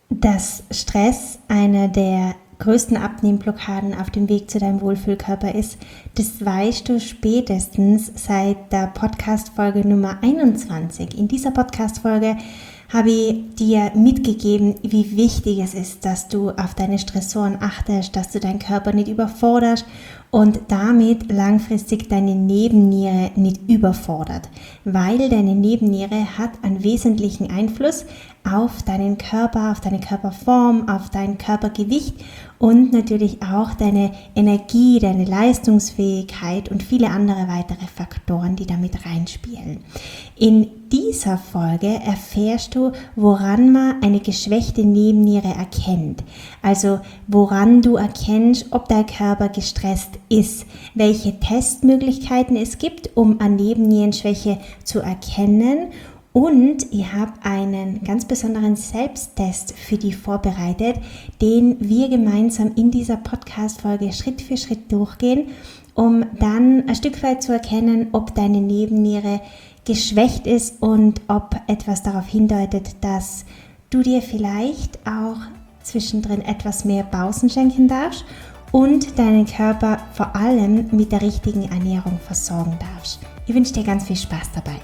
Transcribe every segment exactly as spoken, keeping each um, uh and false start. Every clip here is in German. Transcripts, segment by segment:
Dass Stress eine der größten Abnehmblockaden auf dem Weg zu deinem Wohlfühlkörper ist, das weißt du spätestens seit der Podcast-Folge Nummer einundzwanzig. In dieser Podcast-Folge habe ich dir mitgegeben, wie wichtig es ist, dass du auf deine Stressoren achtest, dass du deinen Körper nicht überforderst und damit langfristig deine Nebenniere nicht überfordert, weil deine Nebenniere hat einen wesentlichen Einfluss auf deinen Körper, auf deine Körperform, auf dein Körpergewicht und natürlich auch deine Energie, deine Leistungsfähigkeit und viele andere weitere Faktoren, die damit reinspielen. In dieser Folge erfährst du, woran man eine geschwächte Nebenniere erkennt. Also woran du erkennst, ob dein Körper gestresst ist, welche Testmöglichkeiten es gibt, um eine Nebennierenschwäche zu erkennen. Und ich habe einen ganz besonderen Selbsttest für dich vorbereitet, den wir gemeinsam in dieser Podcast-Folge Schritt für Schritt durchgehen, um dann ein Stück weit zu erkennen, ob deine Nebenniere geschwächt ist und ob etwas darauf hindeutet, dass du dir vielleicht auch zwischendrin etwas mehr Pausen schenken darfst und deinen Körper vor allem mit der richtigen Ernährung versorgen darfst. Ich wünsche dir ganz viel Spaß dabei.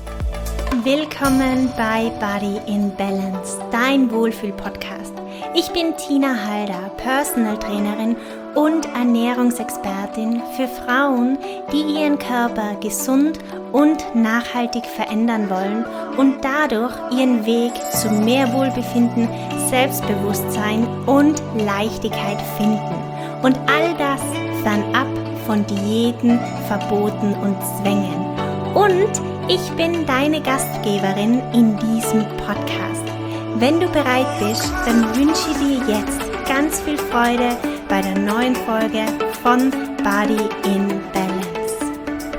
Willkommen bei Body in Balance, dein Wohlfühl-Podcast. Ich bin Tina Halder, Personal Trainerin und Ernährungsexpertin für Frauen, die ihren Körper gesund und nachhaltig verändern wollen und dadurch ihren Weg zu mehr Wohlbefinden, Selbstbewusstsein und Leichtigkeit finden. Und all das fernab von Diäten, Verboten und Zwängen. Und ich bin deine Gastgeberin in diesem Podcast. Wenn du bereit bist, dann wünsche ich dir jetzt ganz viel Freude bei der neuen Folge von Body in Balance.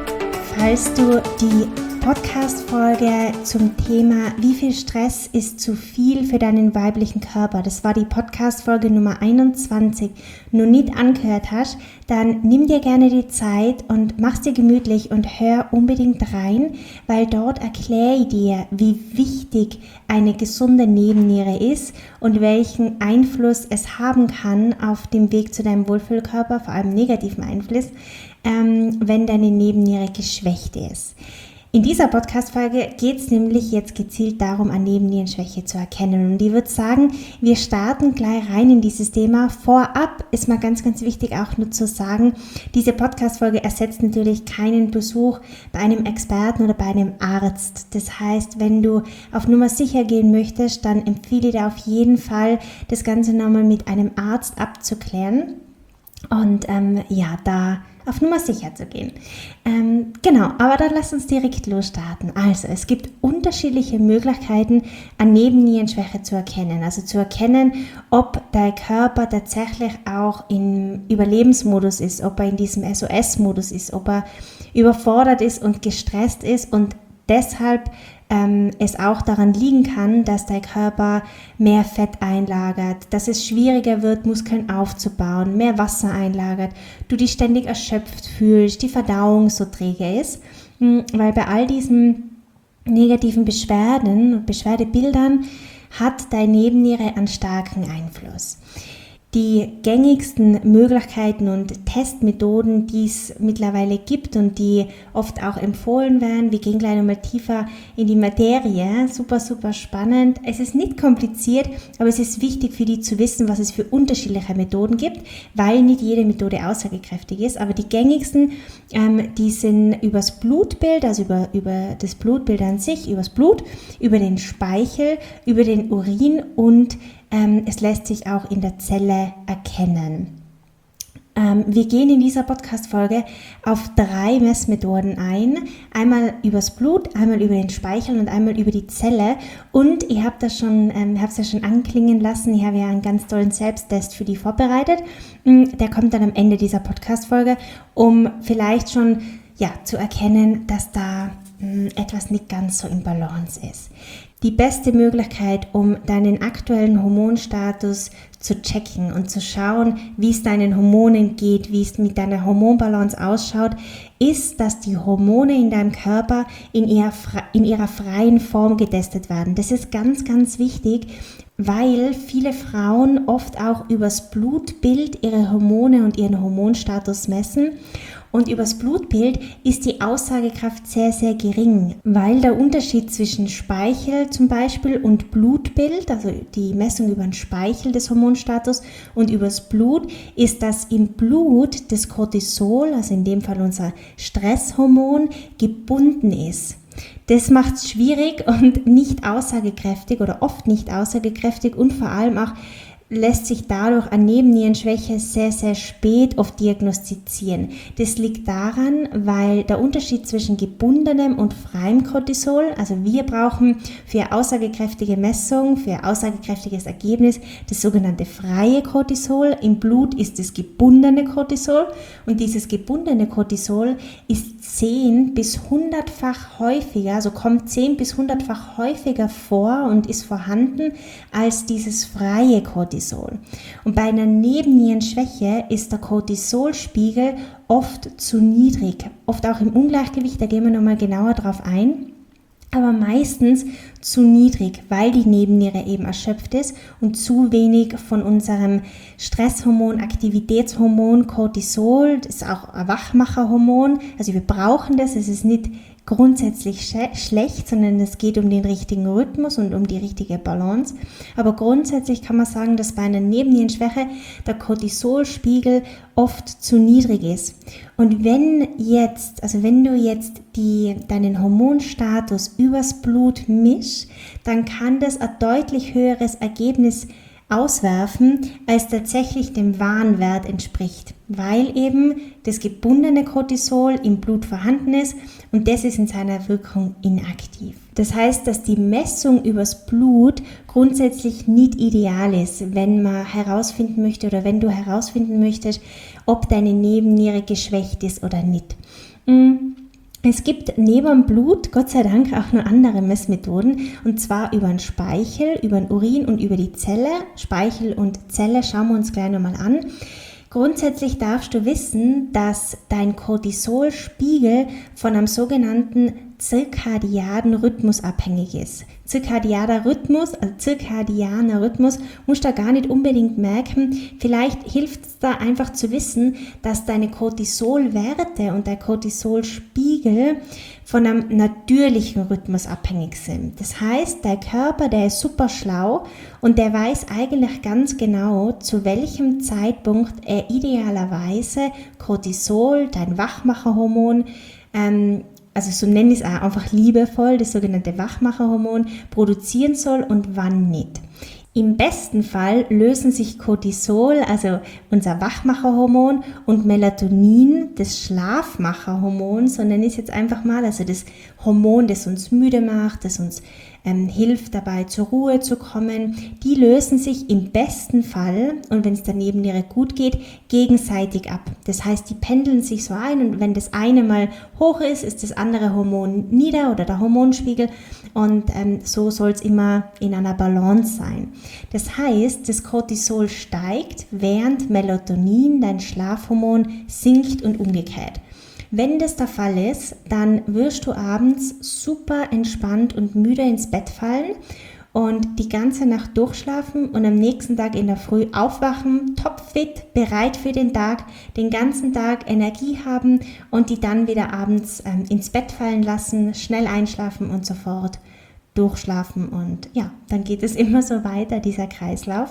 Falls du die Podcast-Folge zum Thema "Wie viel Stress ist zu viel für deinen weiblichen Körper?", das war die Podcast-Folge Nummer einundzwanzig, noch nicht angehört hast, dann nimm dir gerne die Zeit und mach's dir gemütlich und hör unbedingt rein, weil dort erkläre ich dir, wie wichtig eine gesunde Nebenniere ist und welchen Einfluss es haben kann auf dem Weg zu deinem Wohlfühlkörper, vor allem negativen Einfluss, ähm, wenn deine Nebenniere geschwächt ist. In dieser Podcast-Folge geht es nämlich jetzt gezielt darum, eine Nebennierenschwäche zu erkennen. Und ich würde sagen, wir starten gleich rein in dieses Thema. Vorab ist mal ganz, ganz wichtig auch nur zu sagen, diese Podcast-Folge ersetzt natürlich keinen Besuch bei einem Experten oder bei einem Arzt. Das heißt, wenn du auf Nummer sicher gehen möchtest, dann empfehle ich dir auf jeden Fall, das Ganze nochmal mit einem Arzt abzuklären. Und ähm, ja, da auf Nummer sicher zu gehen. Ähm, genau, aber dann lass uns direkt losstarten. Also, es gibt unterschiedliche Möglichkeiten, eine Nebennierenschwäche zu erkennen. Also zu erkennen, ob dein Körper tatsächlich auch im Überlebensmodus ist, ob er in diesem S O S-Modus ist, ob er überfordert ist und gestresst ist und deshalb ähm, es auch daran liegen kann, dass dein Körper mehr Fett einlagert, dass es schwieriger wird, Muskeln aufzubauen, mehr Wasser einlagert, du dich ständig erschöpft fühlst, die Verdauung so träge ist, weil bei all diesen negativen Beschwerden und Beschwerdebildern hat deine Nebenniere einen starken Einfluss. Die gängigsten Möglichkeiten und Testmethoden, die es mittlerweile gibt und die oft auch empfohlen werden, wir gehen gleich nochmal tiefer in die Materie, super, super spannend. Es ist nicht kompliziert, aber es ist wichtig für die zu wissen, was es für unterschiedliche Methoden gibt, weil nicht jede Methode aussagekräftig ist, aber die gängigsten, ähm, die sind übers Blutbild, also über, über das Blutbild an sich, übers Blut, über den Speichel, über den Urin und Ähm, es lässt sich auch in der Zelle erkennen. Ähm, wir gehen in dieser Podcast-Folge auf drei Messmethoden ein. Einmal übers Blut, einmal über den Speichel und einmal über die Zelle. Und ich habe das schon, ähm, habe es ja schon anklingen lassen. Ich habe ja einen ganz tollen Selbsttest für die vorbereitet. Der kommt dann am Ende dieser Podcast-Folge, um vielleicht schon ja, zu erkennen, dass da mh, etwas nicht ganz so im Balance ist. die beste Möglichkeit, um deinen aktuellen Hormonstatus zu checken und zu schauen, wie es deinen Hormonen geht, wie es mit deiner Hormonbalance ausschaut, ist, dass die Hormone in deinem Körper in ihrer, in ihrer freien Form getestet werden. Das ist ganz, ganz wichtig, weil viele Frauen oft auch übers Blutbild ihre Hormone und ihren Hormonstatus messen. Und übers Blutbild ist die Aussagekraft sehr, sehr gering, weil der Unterschied zwischen Speichel zum Beispiel und Blutbild, also die Messung über den Speichel des Hormonstatus und übers Blut, ist, dass im Blut das Cortisol, also in dem Fall unser Stresshormon, gebunden ist. Das macht es schwierig und nicht aussagekräftig oder oft nicht aussagekräftig und vor allem auch lässt sich dadurch eine Nebennierenschwäche sehr, sehr spät oft diagnostizieren. Das liegt daran, weil der Unterschied zwischen gebundenem und freiem Cortisol, also wir brauchen für aussagekräftige Messung, für aussagekräftiges Ergebnis das sogenannte freie Cortisol. Im Blut ist das gebundene Cortisol und dieses gebundene Cortisol ist zehn bis hundertfach häufiger, also kommt zehn bis hundertfach häufiger vor und ist vorhanden als dieses freie Cortisol. Und bei einer Nebennierenschwäche ist der Cortisolspiegel oft zu niedrig, oft auch im Ungleichgewicht, da gehen wir nochmal genauer drauf ein, aber meistens zu niedrig, weil die Nebenniere eben erschöpft ist und zu wenig von unserem Stresshormon, Aktivitätshormon Cortisol, das ist auch ein Wachmacherhormon, also wir brauchen das, es ist nicht grundsätzlich sch- schlecht, sondern es geht um den richtigen Rhythmus und um die richtige Balance. Aber grundsätzlich kann man sagen, dass bei einer Nebennierenschwäche der Cortisolspiegel oft zu niedrig ist. Und wenn jetzt, also wenn du jetzt die, deinen Hormonstatus übers Blut mischst, dann kann das ein deutlich höheres Ergebnis auswerfen, als tatsächlich dem wahren Wert entspricht, weil eben das gebundene Cortisol im Blut vorhanden ist und das ist in seiner Wirkung inaktiv. Das heißt, dass die Messung übers Blut grundsätzlich nicht ideal ist, wenn man herausfinden möchte oder wenn du herausfinden möchtest, ob deine Nebenniere geschwächt ist oder nicht. Es gibt neben dem Blut, Gott sei Dank, auch noch andere Messmethoden, und zwar über den Speichel, über den Urin und über die Zelle. Speichel und Zelle schauen wir uns gleich nochmal an. Grundsätzlich darfst du wissen, dass dein Cortisolspiegel von einem sogenannten zirkadianen Rhythmus abhängig ist. Zirkadianer Rhythmus, also zirkadianer Rhythmus, musst du da gar nicht unbedingt merken. Vielleicht hilft es da einfach zu wissen, dass deine Cortisolwerte und der Cortisolspiegel von einem natürlichen Rhythmus abhängig sind. Das heißt, der Körper, der ist super schlau und der weiß eigentlich ganz genau, zu welchem Zeitpunkt er idealerweise Cortisol, dein Wachmacherhormon, ähm, also so nenne ich es auch einfach liebevoll, das sogenannte Wachmacherhormon, produzieren soll und wann nicht. Im besten Fall lösen sich Cortisol, also unser Wachmacherhormon, und Melatonin, das Schlafmacherhormon, so nenne ich es jetzt einfach mal, also das Hormon, das uns müde macht, das uns ähm, hilft dabei zur Ruhe zu kommen, die lösen sich im besten Fall, und wenn es der Nebenniere gut geht, gegenseitig ab. Das heißt, die pendeln sich so ein und wenn das eine mal hoch ist, ist das andere Hormon nieder oder der Hormonspiegel und ähm, so soll es immer in einer Balance sein. Das heißt, das Cortisol steigt, während Melatonin, dein Schlafhormon, sinkt und umgekehrt. Wenn das der Fall ist, dann wirst du abends super entspannt und müde ins Bett fallen und die ganze Nacht durchschlafen und am nächsten Tag in der Früh aufwachen, topfit, bereit für den Tag, den ganzen Tag Energie haben und die dann wieder abends ähm, ins Bett fallen lassen, schnell einschlafen und sofort durchschlafen. Und ja, dann geht es immer so weiter, dieser Kreislauf.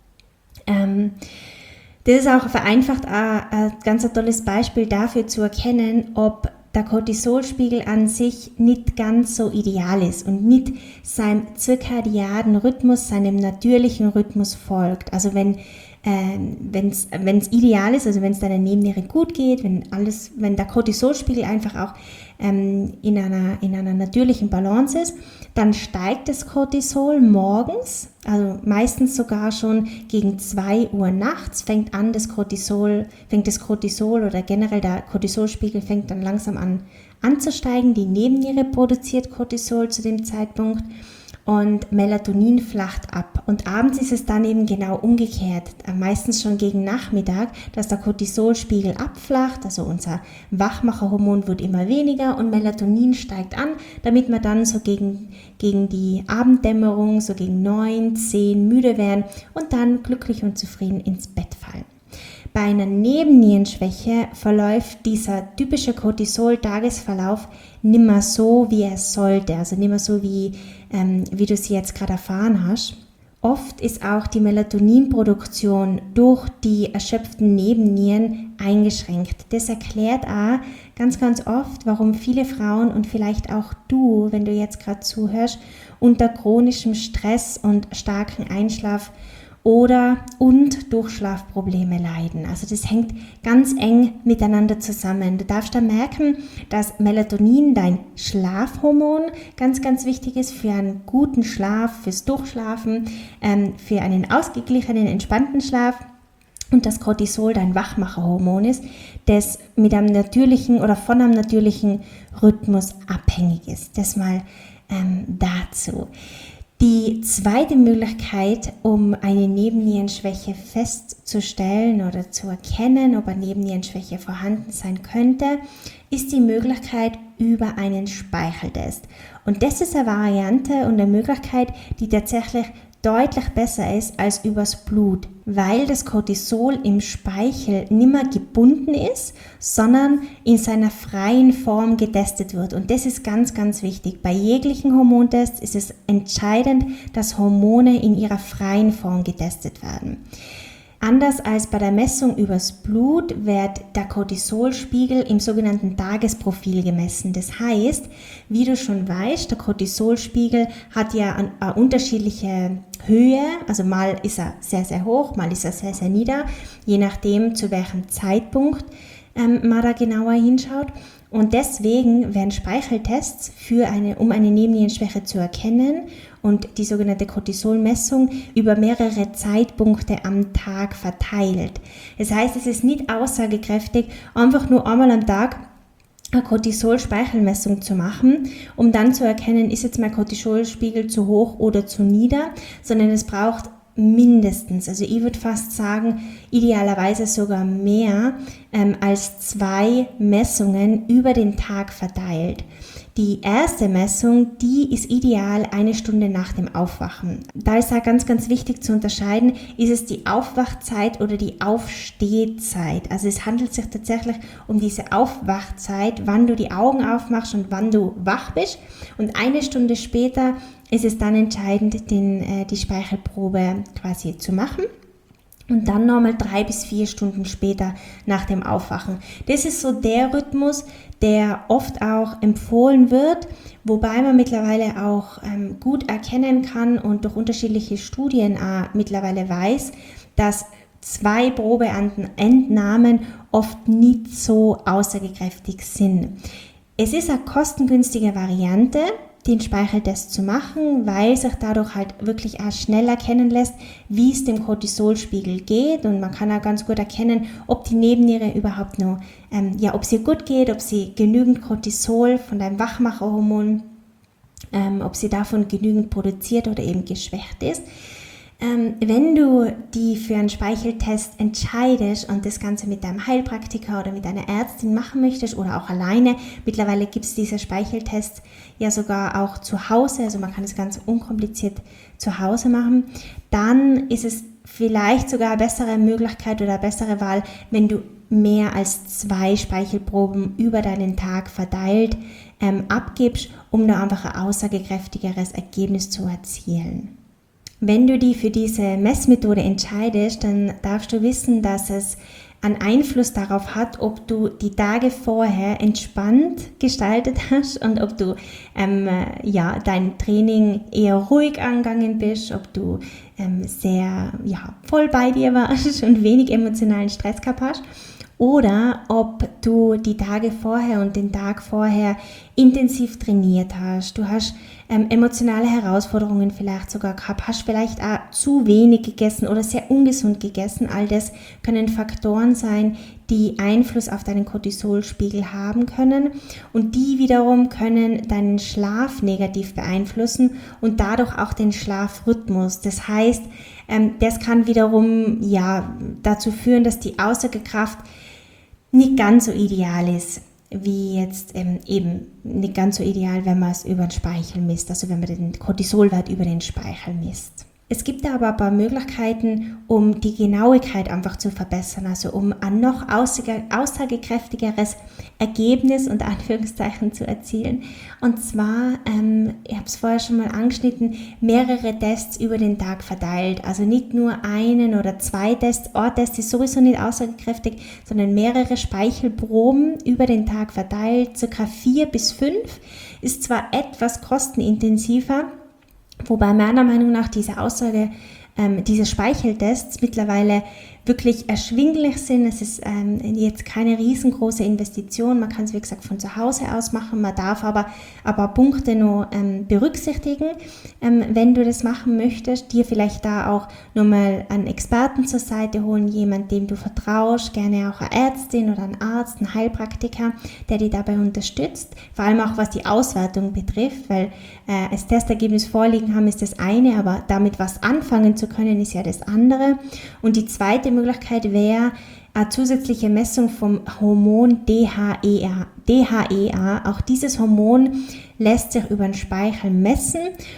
Ähm, Das ist auch vereinfacht ein, ein ganz ein tolles Beispiel dafür zu erkennen, ob der Cortisolspiegel an sich nicht ganz so ideal ist und nicht seinem zirkadianen Rhythmus, seinem natürlichen Rhythmus folgt. Also wenn ähm, wenn's, wenn's ideal ist, also wenn es deiner Nebenniere gut geht, wenn alles, wenn der Cortisolspiegel einfach auch ähm, in einer, in einer natürlichen Balance ist, dann steigt das Cortisol morgens, also meistens sogar schon gegen zwei Uhr nachts fängt an das Cortisol, fängt das Cortisol oder generell der Cortisolspiegel fängt dann langsam an anzusteigen. Die Nebenniere produziert Cortisol zu dem Zeitpunkt und Melatonin flacht ab. Und abends ist es dann eben genau umgekehrt, meistens schon gegen Nachmittag, dass der Cortisolspiegel abflacht, also unser Wachmacherhormon wird immer weniger und Melatonin steigt an, damit wir dann so gegen, gegen die Abenddämmerung, so gegen neun, zehn müde werden und dann glücklich und zufrieden ins Bett fallen. Bei einer Nebennierenschwäche verläuft dieser typische Cortisol-Tagesverlauf nimmer so, wie er sollte, also nimmer so, wie, ähm, wie du es jetzt gerade erfahren hast. Oft ist auch die Melatoninproduktion durch die erschöpften Nebennieren eingeschränkt. Das erklärt auch ganz, ganz oft, warum viele Frauen und vielleicht auch du, wenn du jetzt gerade zuhörst, unter chronischem Stress und starken Einschlaf oder und Durchschlafprobleme leiden. Also das hängt ganz eng miteinander zusammen. Du darfst da merken, dass Melatonin, dein Schlafhormon, ganz, ganz wichtig ist für einen guten Schlaf, fürs Durchschlafen, ähm, für einen ausgeglichenen, entspannten Schlaf. Und das Cortisol dein Wachmacherhormon ist, das mit einem natürlichen oder von einem natürlichen Rhythmus abhängig ist. Das mal ähm, dazu. Die zweite Möglichkeit, um eine Nebennierenschwäche festzustellen oder zu erkennen, ob eine Nebennierenschwäche vorhanden sein könnte, ist die Möglichkeit über einen Speicheltest. Und das ist eine Variante und eine Möglichkeit, die tatsächlich deutlich besser ist als übers Blut, weil das Cortisol im Speichel nimmer gebunden ist, sondern in seiner freien Form getestet wird. Und das ist ganz, ganz wichtig. Bei jeglichen Hormontests ist es entscheidend, dass Hormone in ihrer freien Form getestet werden. Anders als bei der Messung übers Blut wird der Cortisolspiegel im sogenannten Tagesprofil gemessen. Das heißt, wie du schon weißt, der Cortisolspiegel hat ja eine, eine unterschiedliche Höhe, also mal ist er sehr, sehr hoch, mal ist er sehr, sehr nieder, je nachdem zu welchem Zeitpunkt ähm, man da genauer hinschaut. Und deswegen werden Speicheltests, für eine, um eine Nebennierenschwäche zu erkennen und die sogenannte Cortisolmessung über mehrere Zeitpunkte am Tag verteilt. Das heißt, es ist nicht aussagekräftig, einfach nur einmal am Tag eine Cortisol-Speichelmessung zu machen, um dann zu erkennen, ist jetzt mein Cortisolspiegel zu hoch oder zu nieder, sondern es braucht mindestens, also ich würde fast sagen, idealerweise sogar mehr ähm, als zwei Messungen über den Tag verteilt. Die erste Messung, die ist ideal eine Stunde nach dem Aufwachen. Da ist auch ganz, ganz wichtig zu unterscheiden, ist es die Aufwachzeit oder die Aufstehzeit. Also es handelt sich tatsächlich um diese Aufwachzeit, wann du die Augen aufmachst und wann du wach bist. Und eine Stunde später ist es dann entscheidend, den, äh, die Speichelprobe quasi zu machen. Und dann nochmal drei bis vier Stunden später nach dem Aufwachen. Das ist so der Rhythmus, der oft auch empfohlen wird, wobei man mittlerweile auch ähm, gut erkennen kann und durch unterschiedliche Studien äh, mittlerweile weiß, dass zwei Probeentnahmen oft nicht so aussagekräftig sind. Es ist eine kostengünstige Variante, den Speicheltest zu machen, weil sich dadurch halt wirklich auch schnell erkennen lässt, wie es dem Cortisolspiegel geht, und man kann auch ganz gut erkennen, ob die Nebenniere überhaupt noch, ähm, ja, ob sie gut geht, ob sie genügend Cortisol von deinem Wachmacherhormon, ähm, ob sie davon genügend produziert oder eben geschwächt ist. Ähm, wenn du die für einen Speicheltest entscheidest und das Ganze mit deinem Heilpraktiker oder mit deiner Ärztin machen möchtest oder auch alleine, mittlerweile gibt es diese Speicheltests ja sogar auch zu Hause, also man kann es ganz unkompliziert zu Hause machen, dann ist es vielleicht sogar eine bessere Möglichkeit oder eine bessere Wahl, wenn du mehr als zwei Speichelproben über deinen Tag verteilt ähm, abgibst, um da einfach ein aussagekräftigeres Ergebnis zu erzielen. Wenn du dich für diese Messmethode entscheidest, dann darfst du wissen, dass es einen Einfluss darauf hat, ob du die Tage vorher entspannt gestaltet hast und ob du ähm, ja, dein Training eher ruhig angegangen bist, ob du ähm, sehr ja, voll bei dir warst und wenig emotionalen Stress gehabt hast, oder ob du die Tage vorher und den Tag vorher intensiv trainiert hast, du hast ähm, emotionale Herausforderungen vielleicht sogar gehabt, hast vielleicht auch zu wenig gegessen oder sehr ungesund gegessen. All das können Faktoren sein, die Einfluss auf deinen Cortisolspiegel haben können und die wiederum können deinen Schlaf negativ beeinflussen und dadurch auch den Schlafrhythmus. Das heißt, ähm, das kann wiederum ja dazu führen, dass die Aussagekraft nicht ganz so ideal ist, wie jetzt ähm, eben nicht ganz so ideal, wenn man es über den Speichel misst, also wenn man den Cortisolwert über den Speichel misst. Es gibt aber ein paar Möglichkeiten, um die Genauigkeit einfach zu verbessern, also um ein noch aussagekräftigeres Ergebnis unter Anführungszeichen zu erzielen. Und zwar, ähm, ich habe es vorher schon mal angeschnitten, mehrere Tests über den Tag verteilt. Also nicht nur einen oder zwei Tests. Ein Test ist sowieso nicht aussagekräftig, sondern mehrere Speichelproben über den Tag verteilt, circa vier bis fünf. Ist zwar etwas kostenintensiver, wobei meiner Meinung nach diese Aussage, ähm, diese Speicheltests mittlerweile wirklich erschwinglich sind. Es ist ähm, jetzt keine riesengroße Investition. Man kann es, wie gesagt, von zu Hause aus machen. Man darf aber ein paar Punkte noch ähm, berücksichtigen, ähm, wenn du das machen möchtest. Dir vielleicht da auch nochmal einen Experten zur Seite holen, jemand, dem du vertraust, gerne auch eine Ärztin oder ein Arzt, ein Heilpraktiker, der dich dabei unterstützt. Vor allem auch, was die Auswertung betrifft, weil äh, das Testergebnis vorliegen haben, ist das eine, aber damit was anfangen zu können, ist ja das andere. Und die zweite Möglichkeit wäre eine zusätzliche Messung vom Hormon D H E A. D H E A, auch dieses Hormon lässt sich über den Speichel messen.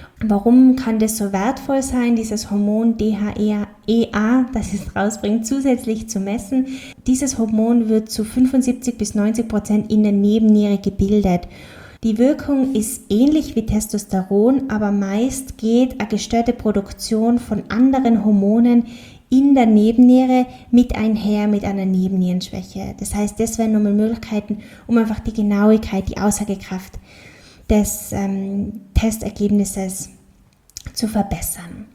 Warum kann das so wertvoll sein, dieses Hormon D H E A, das es rausbringt, zusätzlich zu messen? Dieses Hormon wird zu fünfundsiebzig bis neunzig Prozent in der Nebenniere gebildet. Die Wirkung ist ähnlich wie Testosteron, aber meist geht eine gestörte Produktion von anderen Hormonen in der Nebenniere mit einher mit einer Nebennierenschwäche. Das heißt, das wären nochmal Möglichkeiten, um einfach die Genauigkeit, die Aussagekraft des ähm, Testergebnisses zu verbessern.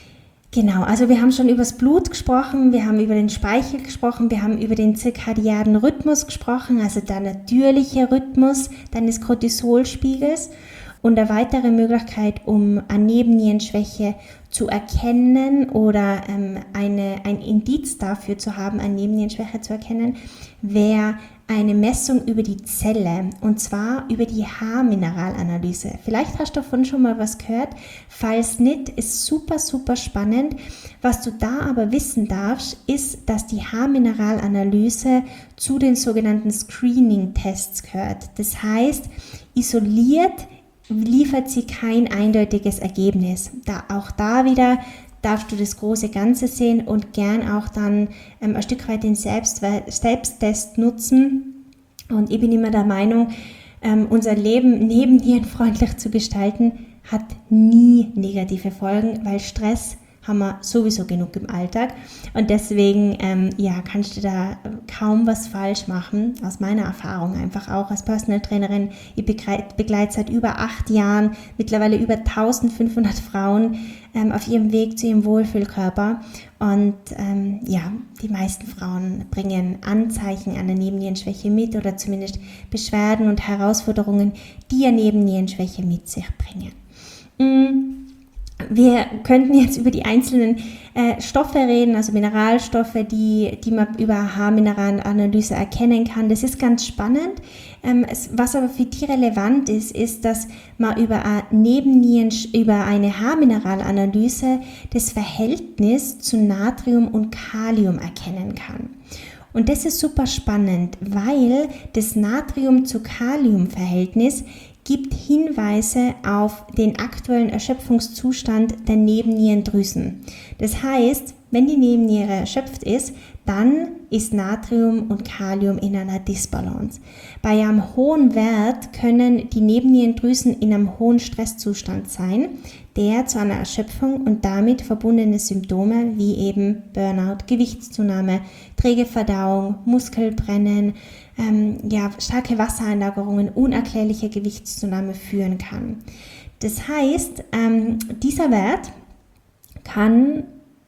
Genau, also wir haben schon über das Blut gesprochen, wir haben über den Speichel gesprochen, wir haben über den zirkadianen Rhythmus gesprochen, also der natürliche Rhythmus deines Cortisolspiegels. Und eine weitere Möglichkeit, um eine Nebennierenschwäche zu erkennen oder ähm, eine, ein Indiz dafür zu haben, eine Nebennierenschwäche zu erkennen, wäre eine Messung über die Zelle, und zwar über die Haarmineralanalyse. Vielleicht hast du davon schon mal was gehört. Falls nicht, ist super, super spannend. Was du da aber wissen darfst, ist, dass die Haarmineralanalyse zu den sogenannten Screening-Tests gehört. Das heißt, isoliert liefert sie kein eindeutiges Ergebnis. Da, auch da wieder darfst du das große Ganze sehen und gern auch dann ähm, ein Stück weit den Selbst, Selbsttest nutzen. Und ich bin immer der Meinung, ähm, unser Leben nebennierenfreundlich zu gestalten, hat nie negative Folgen, weil Stress haben wir sowieso genug im Alltag und deswegen ähm, ja, kannst du da kaum was falsch machen, aus meiner Erfahrung einfach auch als Personal Trainerin. Ich begleite seit über acht Jahren mittlerweile über eintausendfünfhundert Frauen ähm, auf ihrem Weg zu ihrem Wohlfühlkörper und ähm, ja, die meisten Frauen bringen Anzeichen einer Nebennierenschwäche mit oder zumindest Beschwerden und Herausforderungen, die eine Nebennierenschwäche mit sich bringen. Mm. Wir könnten jetzt über die einzelnen äh, Stoffe reden, also Mineralstoffe, die, die man über Haarmineralanalyse erkennen kann. Das ist ganz spannend. Ähm, es, was aber für die relevant ist, ist, dass man über eine, Nebennieren, über eine Haarmineralanalyse das Verhältnis zu Natrium und Kalium erkennen kann. Und das ist super spannend, weil das Natrium-zu-Kalium-Verhältnis gibt Hinweise auf den aktuellen Erschöpfungszustand der Nebennierendrüsen. Das heißt, wenn die Nebenniere erschöpft ist, dann ist Natrium und Kalium in einer Disbalance. Bei einem hohen Wert können die Nebennierendrüsen in einem hohen Stresszustand sein, der zu einer Erschöpfung und damit verbundene Symptome wie eben Burnout, Gewichtszunahme, träge Verdauung, Muskelbrennen, ähm, ja, starke Wassereinlagerungen, unerklärliche Gewichtszunahme führen kann. Das heißt, ähm, dieser Wert kann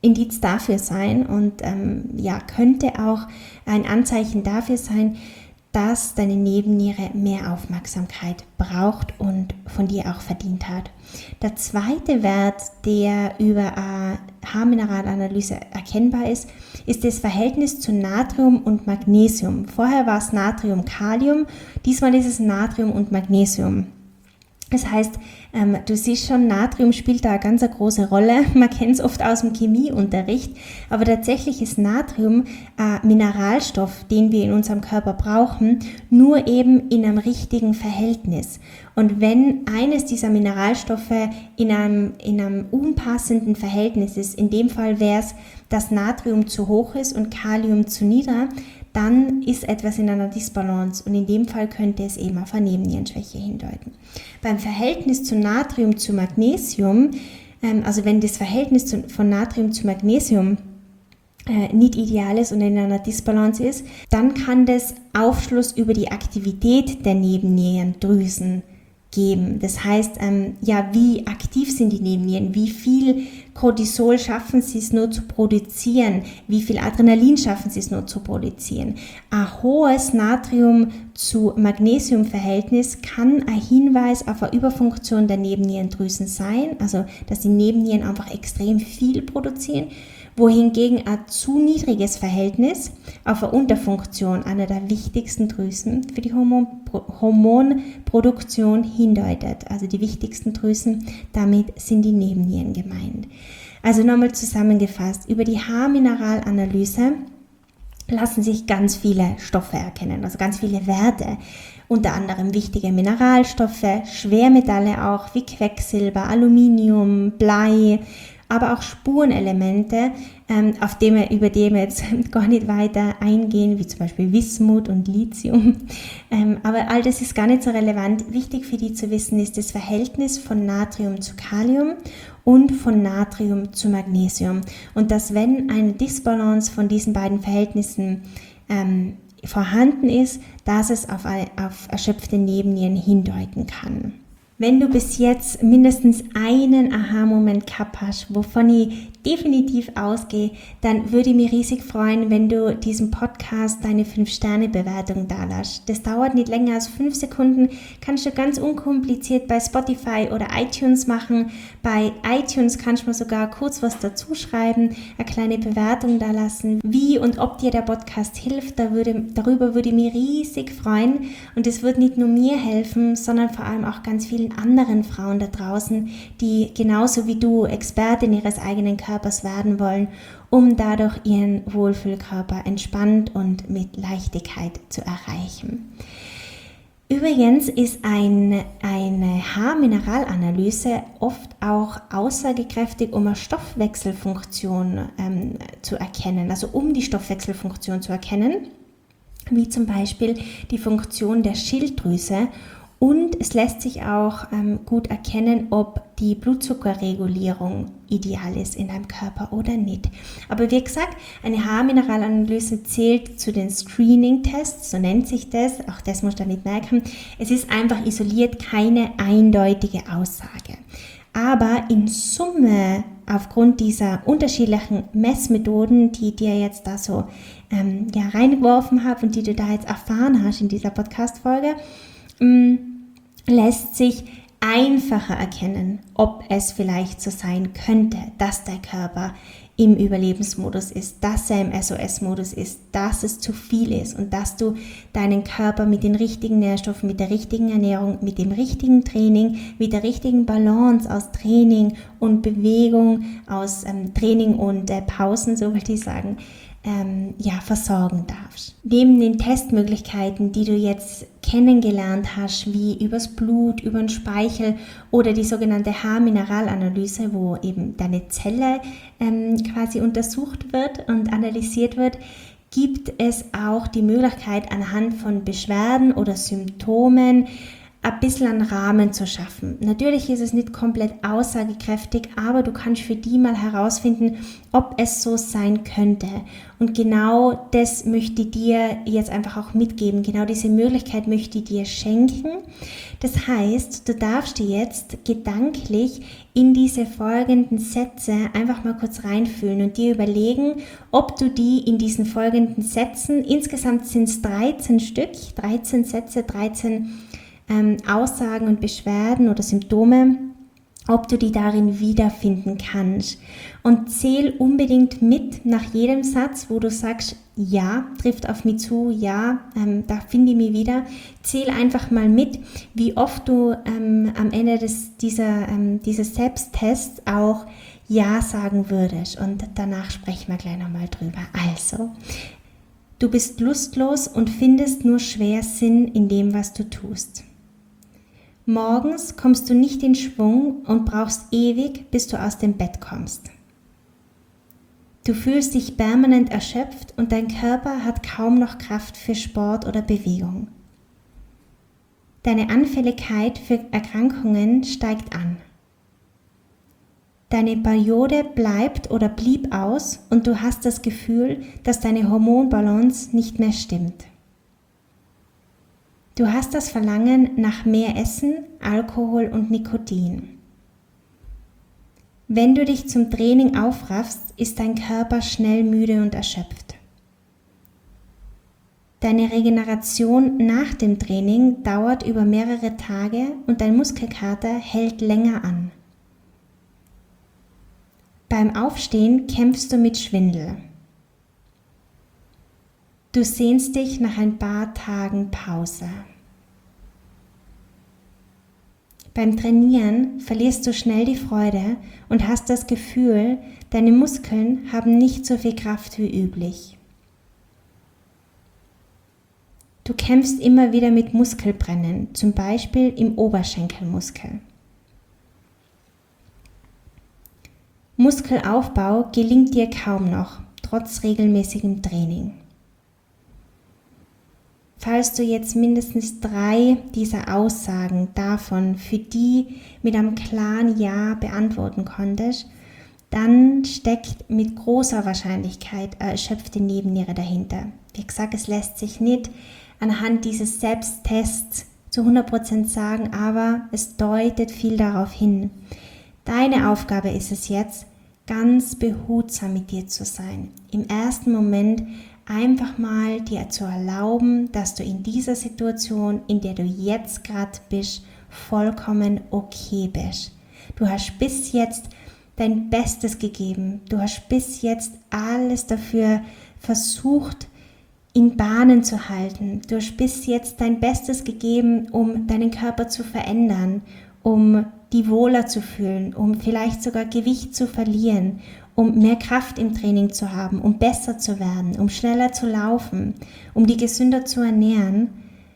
Indiz dafür sein und ähm, ja, könnte auch ein Anzeichen dafür sein, dass deine Nebenniere mehr Aufmerksamkeit braucht und von dir auch verdient hat. Der zweite Wert, der über eine Haarmineralanalyse erkennbar ist, ist das Verhältnis zu Natrium und Magnesium. Vorher war es Natrium-Kalium, diesmal ist es Natrium und Magnesium. Das heißt, ähm, du siehst schon, Natrium spielt da eine ganz eine große Rolle. Man kennt es oft aus dem Chemieunterricht, aber tatsächlich ist Natrium ein Mineralstoff, den wir in unserem Körper brauchen, nur eben in einem richtigen Verhältnis. Und wenn eines dieser Mineralstoffe in einem, in einem unpassenden Verhältnis ist, in dem Fall wäre es, dass Natrium zu hoch ist und Kalium zu niedrig, dann ist etwas in einer Disbalance und in dem Fall könnte es eben auf eine Nebennierenschwäche hindeuten. Beim Verhältnis zu Natrium zu Magnesium, ähm, also wenn das Verhältnis zu, von Natrium zu Magnesium äh, nicht ideal ist und in einer Disbalance ist, dann kann das Aufschluss über die Aktivität der Nebennierendrüsen geben. Das heißt, ähm, ja, wie aktiv sind die Nebennieren, wie viel Cortisol schaffen sie es nur zu produzieren, wie viel Adrenalin schaffen sie es nur zu produzieren. Ein hohes Natrium zu Magnesium-Verhältnis kann ein Hinweis auf eine Überfunktion der Nebennierendrüsen sein, also dass die Nebennieren einfach extrem viel produzieren, wohingegen ein zu niedriges Verhältnis auf eine Unterfunktion einer der wichtigsten Drüsen für die Hormon- Hormonproduktion hindeutet. Also die wichtigsten Drüsen, damit sind die Nebennieren gemeint. Also nochmal zusammengefasst, über die Haarmineralanalyse lassen sich ganz viele Stoffe erkennen, also ganz viele Werte, unter anderem wichtige Mineralstoffe, Schwermetalle auch wie Quecksilber, Aluminium, Blei, aber auch Spurenelemente, ähm, auf die wir, über die wir jetzt gar nicht weiter eingehen, wie zum Beispiel Wismut und Lithium. Ähm, aber all das ist gar nicht so relevant. Wichtig für die zu wissen ist das Verhältnis von Natrium zu Kalium und von Natrium zu Magnesium. Und dass, wenn eine Disbalance von diesen beiden Verhältnissen ähm, vorhanden ist, dass es auf, auf erschöpfte Nebennieren hindeuten kann. Wenn du bis jetzt mindestens einen Aha-Moment gehabt hast, wovon ich definitiv ausgehe, dann würde ich mich riesig freuen, wenn du diesem Podcast deine fünf Sterne Bewertung dalässt. Das dauert nicht länger als fünf Sekunden, kannst du ganz unkompliziert bei Spotify oder iTunes machen. Bei iTunes kannst du mir sogar kurz was dazu schreiben, eine kleine Bewertung dalassen, wie und ob dir der Podcast hilft. Da würde, darüber würde ich mich riesig freuen und es wird nicht nur mir helfen, sondern vor allem auch ganz vielen anderen Frauen da draußen, die genauso wie du Expertin ihres eigenen Körpers werden wollen, um dadurch ihren Wohlfühlkörper entspannt und mit Leichtigkeit zu erreichen. Übrigens ist ein, eine Haarmineralanalyse oft auch aussagekräftig, um eine Stoffwechselfunktion ähm, zu erkennen, also um die Stoffwechselfunktion zu erkennen, wie zum Beispiel die Funktion der Schilddrüse. Und es lässt sich auch ähm, gut erkennen, ob die Blutzuckerregulierung ideal ist in deinem Körper oder nicht. Aber wie gesagt, eine Haarmineralanalyse zählt zu den Screening-Tests, so nennt sich das, auch das musst du nicht merken. Es ist einfach isoliert keine eindeutige Aussage. Aber in Summe, aufgrund dieser unterschiedlichen Messmethoden, die ich dir jetzt da so ähm, ja, reingeworfen habe und die du da jetzt erfahren hast in dieser Podcast-Folge, lässt sich einfacher erkennen, ob es vielleicht so sein könnte, dass der Körper im Überlebensmodus ist, dass er im S O S-Modus ist, dass es zu viel ist und dass du deinen Körper mit den richtigen Nährstoffen, mit der richtigen Ernährung, mit dem richtigen Training, mit der richtigen Balance aus Training und Bewegung, aus ähm, Training und äh, Pausen, so wollte ich sagen, Ähm, ja, versorgen darfst. Neben den Testmöglichkeiten, die du jetzt kennengelernt hast, wie übers Blut, über den Speichel oder die sogenannte Haarmineralanalyse, wo eben deine Zelle ähm, quasi untersucht wird und analysiert wird, gibt es auch die Möglichkeit, anhand von Beschwerden oder Symptomen ein bisschen einen Rahmen zu schaffen. Natürlich ist es nicht komplett aussagekräftig, aber du kannst für die mal herausfinden, ob es so sein könnte. Und genau das möchte ich dir jetzt einfach auch mitgeben. Genau diese Möglichkeit möchte ich dir schenken. Das heißt, du darfst dir jetzt gedanklich in diese folgenden Sätze einfach mal kurz reinfühlen und dir überlegen, ob du die in diesen folgenden Sätzen, insgesamt sind es dreizehn Stück, dreizehn Sätze, dreizehn ähm, Aussagen und Beschwerden oder Symptome, ob du die darin wiederfinden kannst. Und zähl unbedingt mit nach jedem Satz, wo du sagst, ja, trifft auf mich zu, ja, ähm, da finde ich mich wieder. Zähl einfach mal mit, wie oft du ähm, am Ende des, dieser, ähm, dieses Selbsttests auch ja sagen würdest. Und danach sprechen wir gleich nochmal drüber. Also, du bist lustlos und findest nur schwer Sinn in dem, was du tust. Morgens kommst du nicht in Schwung und brauchst ewig, bis du aus dem Bett kommst. Du fühlst dich permanent erschöpft und dein Körper hat kaum noch Kraft für Sport oder Bewegung. Deine Anfälligkeit für Erkrankungen steigt an. Deine Periode bleibt oder blieb aus und du hast das Gefühl, dass deine Hormonbalance nicht mehr stimmt. Du hast das Verlangen nach mehr Essen, Alkohol und Nikotin. Wenn du dich zum Training aufraffst, ist dein Körper schnell müde und erschöpft. Deine Regeneration nach dem Training dauert über mehrere Tage und dein Muskelkater hält länger an. Beim Aufstehen kämpfst du mit Schwindel. Du sehnst dich nach ein paar Tagen Pause. Beim Trainieren verlierst du schnell die Freude und hast das Gefühl, deine Muskeln haben nicht so viel Kraft wie üblich. Du kämpfst immer wieder mit Muskelbrennen, zum Beispiel im Oberschenkelmuskel. Muskelaufbau gelingt dir kaum noch, trotz regelmäßigem Training. Falls du jetzt mindestens drei dieser Aussagen davon für die mit einem klaren Ja beantworten konntest, dann steckt mit großer Wahrscheinlichkeit eine erschöpfte Nebenniere dahinter. Wie gesagt, es lässt sich nicht anhand dieses Selbsttests zu hundert Prozent sagen, aber es deutet viel darauf hin. Deine Aufgabe ist es jetzt, ganz behutsam mit dir zu sein. Im ersten Moment einfach mal dir zu erlauben, dass du in dieser Situation, in der du jetzt gerade bist, vollkommen okay bist. Du hast bis jetzt dein Bestes gegeben. Du hast bis jetzt alles dafür versucht, in Bahnen zu halten. Du hast bis jetzt dein Bestes gegeben, um deinen Körper zu verändern, um die wohler zu fühlen, um vielleicht sogar Gewicht zu verlieren, um mehr Kraft im Training zu haben, um besser zu werden, um schneller zu laufen, um dich gesünder zu ernähren.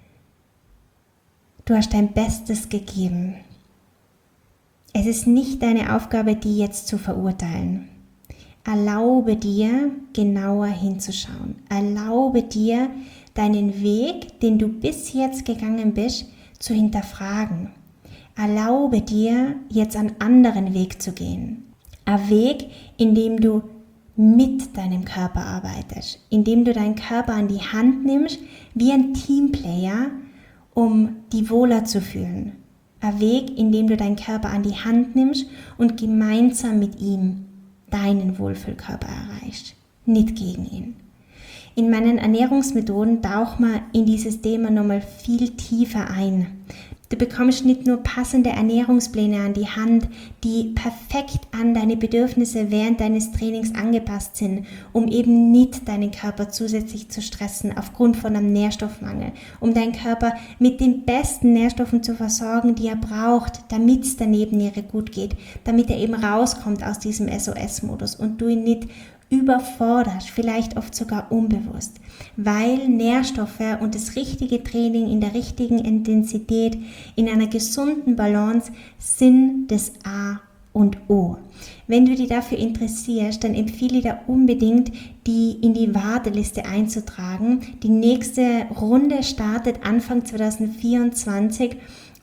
Du hast dein Bestes gegeben. Es ist nicht deine Aufgabe, die jetzt zu verurteilen. Erlaube dir, genauer hinzuschauen. Erlaube dir, deinen Weg, den du bis jetzt gegangen bist, zu hinterfragen. Erlaube dir, jetzt einen anderen Weg zu gehen. Ein Weg, in dem du mit deinem Körper arbeitest, in dem du deinen Körper an die Hand nimmst, wie ein Teamplayer, um dich wohler zu fühlen. Ein Weg, in dem du deinen Körper an die Hand nimmst und gemeinsam mit ihm deinen Wohlfühlkörper erreichst, nicht gegen ihn. In meinen Ernährungsmethoden tauchen wir in dieses Thema nochmal viel tiefer ein. Du bekommst nicht nur passende Ernährungspläne an die Hand, die perfekt an deine Bedürfnisse während deines Trainings angepasst sind, um eben nicht deinen Körper zusätzlich zu stressen aufgrund von einem Nährstoffmangel, um deinen Körper mit den besten Nährstoffen zu versorgen, die er braucht, damit es der Nebenniere gut geht, damit er eben rauskommt aus diesem S O S-Modus und du ihn nicht überforderst, vielleicht oft sogar unbewusst, weil Nährstoffe und das richtige Training in der richtigen Intensität, in einer gesunden Balance sind das A und O. Wenn du dich dafür interessierst, dann empfehle ich dir unbedingt, die in die Warteliste einzutragen. Die nächste Runde startet Anfang zwanzig vierundzwanzig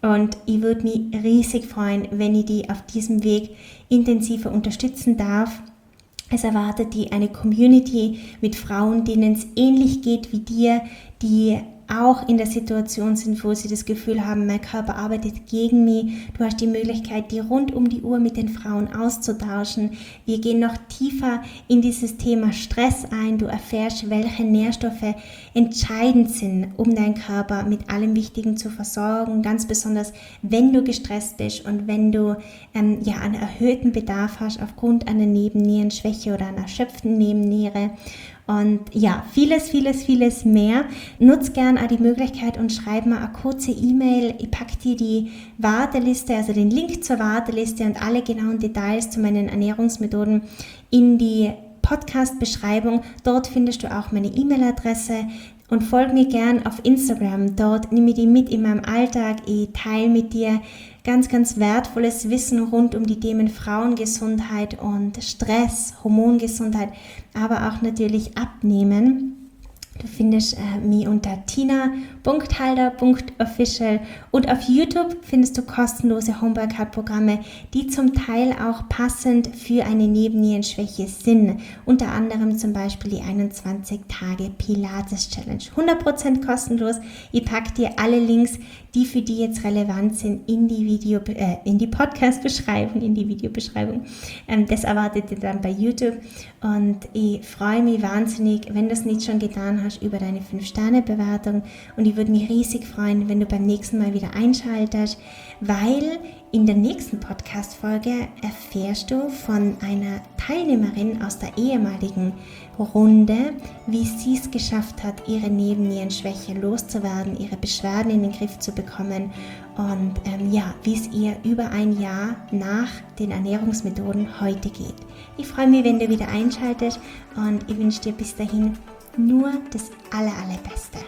Und ich würde mich riesig freuen, wenn ich die auf diesem Weg intensiver unterstützen darf. Es erwartet die eine Community mit Frauen, denen es ähnlich geht wie dir, die auch in der Situation sind, wo sie das Gefühl haben, mein Körper arbeitet gegen mich. Du hast die Möglichkeit, die rund um die Uhr mit den Frauen auszutauschen. Wir gehen noch tiefer in dieses Thema Stress ein. Du erfährst, welche Nährstoffe entscheidend sind, um deinen Körper mit allem Wichtigen zu versorgen. Ganz besonders, wenn du gestresst bist und wenn du ähm, ja, einen erhöhten Bedarf hast aufgrund einer Nebennierenschwäche oder einer erschöpften Nebenniere. Und ja, vieles, vieles, vieles mehr. Nutz gern auch die Möglichkeit und schreib mir eine kurze E-Mail. Ich packe dir die Warteliste, also den Link zur Warteliste und alle genauen Details zu meinen Ernährungsmethoden in die Podcast-Beschreibung. Dort findest du auch meine E-Mail-Adresse. Und folg mir gern auf Instagram. Dort nehme ich die mit in meinem Alltag. Ich teile mit dir ganz, ganz wertvolles Wissen rund um die Themen Frauengesundheit und Stress, Hormongesundheit, aber auch natürlich Abnehmen. Du findest äh, mich unter tina punkt halder punkt official und auf YouTube findest du kostenlose Homeworkout-Programme, die zum Teil auch passend für eine Nebennierenschwäche sind. Unter anderem zum Beispiel die einundzwanzig Tage Pilates Challenge. hundert Prozent kostenlos. Ich packe dir alle Links, die für die jetzt relevant sind, in die Video, äh, in die Podcast-Beschreibung, in die Videobeschreibung. Ähm, das erwartet ihr dann bei YouTube. Und ich freue mich wahnsinnig, wenn du es nicht schon getan hast, über deine fünf Sterne Bewertung. Und ich würde mich riesig freuen, wenn du beim nächsten Mal wieder einschaltest, weil in der nächsten Podcast-Folge erfährst du von einer Teilnehmerin aus der ehemaligen Runde, wie sie es geschafft hat, ihre Nebennierenschwäche loszuwerden, ihre Beschwerden in den Griff zu bekommen und ähm, ja, wie es ihr über ein Jahr nach den Ernährungsmethoden heute geht. Ich freue mich, wenn du wieder einschaltest und ich wünsche dir bis dahin nur das aller, allerbeste.